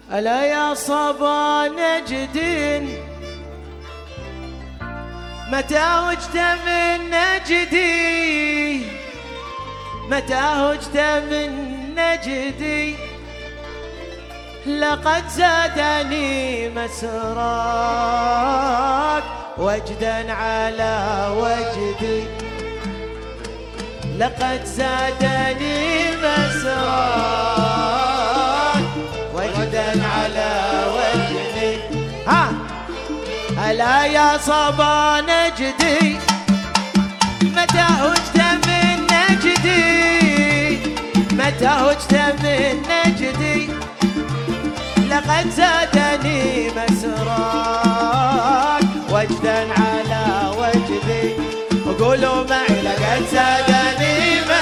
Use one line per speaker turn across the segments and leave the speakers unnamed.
ألا يا صبا نجد متى وجت من نجدي، متى وجت من نجدي، لقد زادني مسراك وجدا على وجدي، لقد زادني مسراك وجدا على وجدي. ها ألا يا صبا نجدي متى هجت من نجدي، متى هجت من نجدي، لقد زادني مسراك وجدا على وجدي. وقولوا معي لقد زادني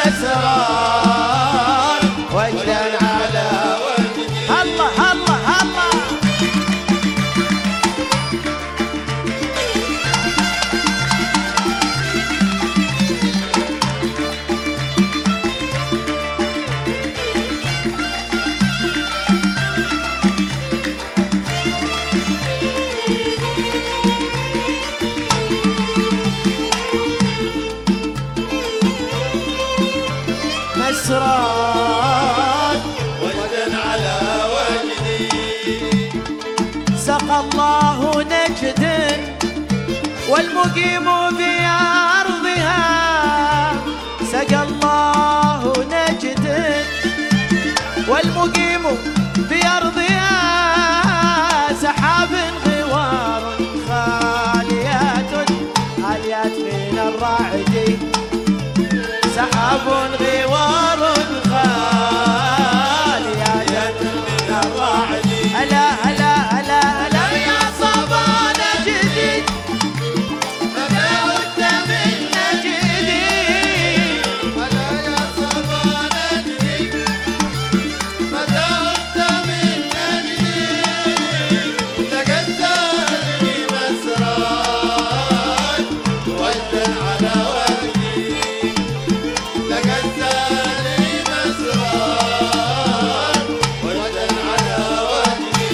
مسراك وجدا على وجدي. الله الله الله. مسراك
وجدا على وجدي.
سقى الله نجدا والمقيم بأرضها، سقى الله نجدا والمقيم بأرضها، سحاب غوار خاليات خاليات من الرعد، سحاب غوار خاليات من الرعد. ألا ألا ألا ألا يا صبا نجدي متى وجت من نجدي،
ألا يا صبا نجدي متى وجت من نجدي، لقد زادني مسراك وجدا على وجدي، لقد زادني مسراك وجدا على وجدي.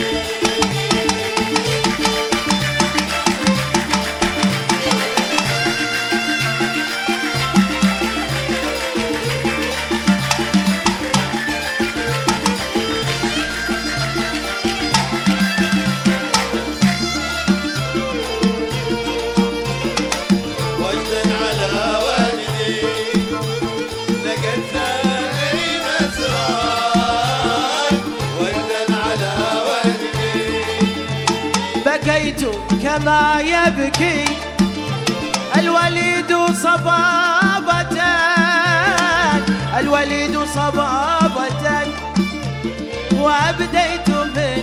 وجدا على وجدي، لقد زادني مسراك وجدا على وجدي.
بكيت كما يبكي الوليد صبابة، الوليد صبابة، وأبديت من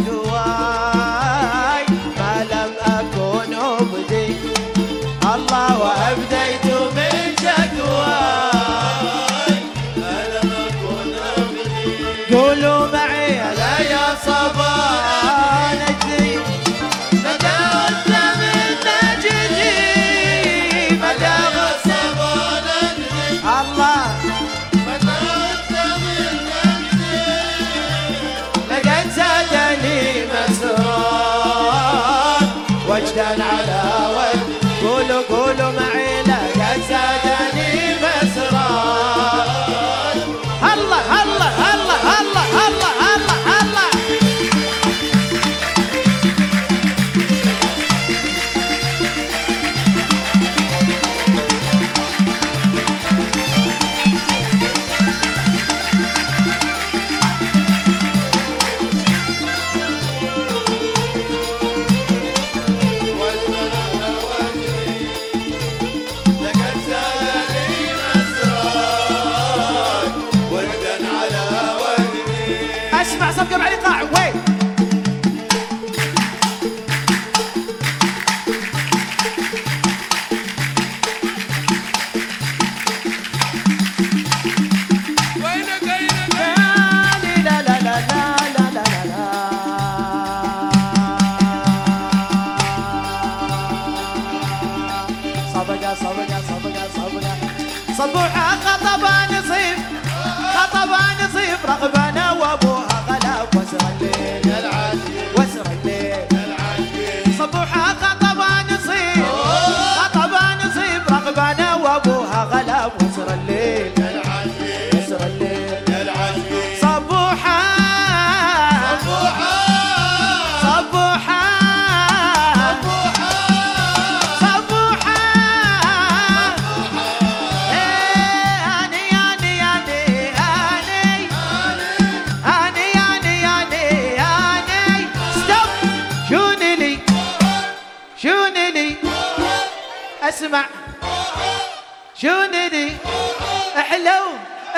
شكواي ما لم أكن أبدي. الله وأبديت من شكواي
ما لم أكن أبدي.
قولوا معي ألا يا صبا نجدي متى وجت من نجدي، متى وجت
صبا نجدي
الله
متى وجت من نجدي،
لقد زادني مسراك وجدا على وجدي. قولوا قولوا معي لقد زادني مسراك. الله الله الله الله الله الله الله.
وجدا على وجدي، لقد زادني مسراك وجدا على وجدي.
اسمع صفقة مع الايقاع وين.
وينك وينك
لا لا لا لا لا لا لا. صبقة صبقة صبقة صبقة صبوحة خطبان صيف، خطبان صيف رغبنا وابوها غلب وسرنا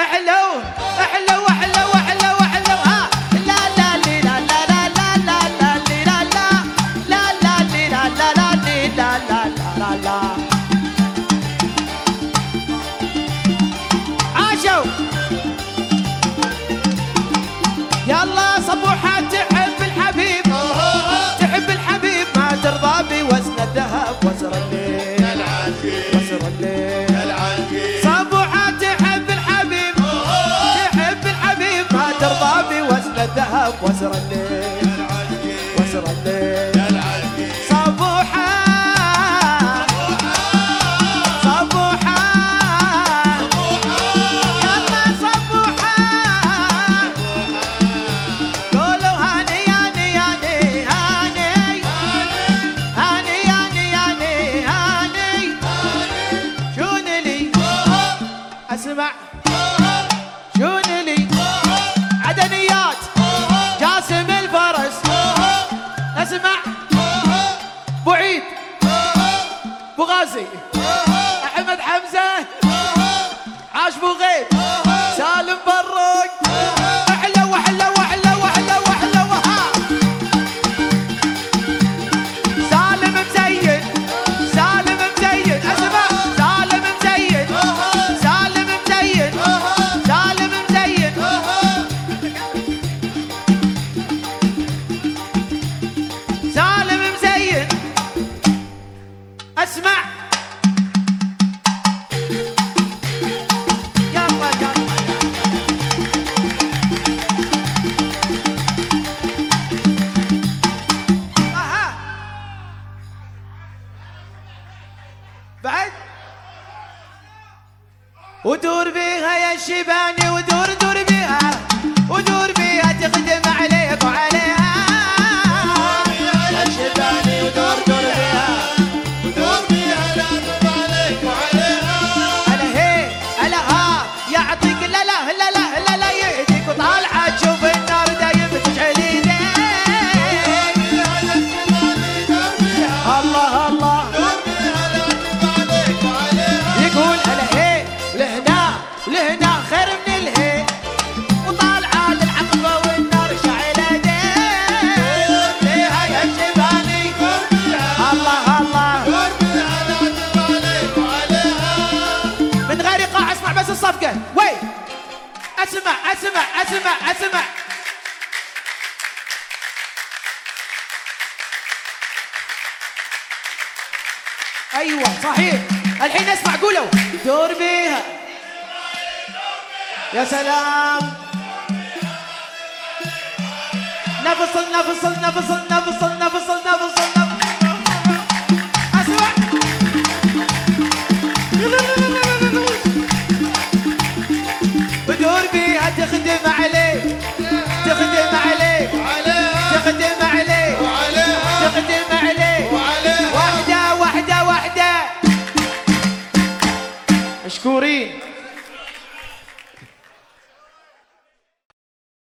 احلو احلو احلو احلو احلو ها لا لا لي لا لا لا لا لا لا لي لا لا لا لا لي لا لا لا لي لا لا لا لا عاشوا يلا صبوحة تحب الحبيب تحب الحبيب ما ترضى بوزن الذهب وزر الليل وزر الليل صبوحة تحب الحبيب تحب الحبيب ما ترضى بوزن الذهب وزر الليل وزر الليل صبوحة صبوحة يلا صبوحة قولوا هاني هاني هاني هاني هاني هاني هاني هاني شون لي اسمع شون لي عدنيات جاسم الفرس اسمع بعيد بغازي احمد حمزه عاش بوغيب سالم بروق احلى واحلى واحلى واحلى واحلى وها سالم مزين سالم مزين اسمع سالم مزين سالم مزين سالم مزين سالم مزين اسمع يلا يلا اها بعد ودور بيها يا شيباني ودور دور بيها ودور بيها تخدم عليك وعليها يا شيباني ودور دور بيها هلا هي هلا ها يعطيك لا لا لا لا لا لا يهديك وطالعه تشوف النار دايم تشعل ايديك الله الله يقول هلا هي لهنا لهنا خير من الهي وطالعه للعقبه والنار شعل ايديك ليها يا شيباني الله الله من غير ايقاع اسمع بس الصفقه وي اسمع اسمع اسمع اسمع ايوه صحيح الحين اسمع قولوا دور بيها يا سلام نفصل نفصل نفصل نفصل نفصل نفصل اسمع ودور بيها تخدم عليك تخدم عليك تخدم عليك تخدم عليك واحدة واحدة واحدة مشكورين.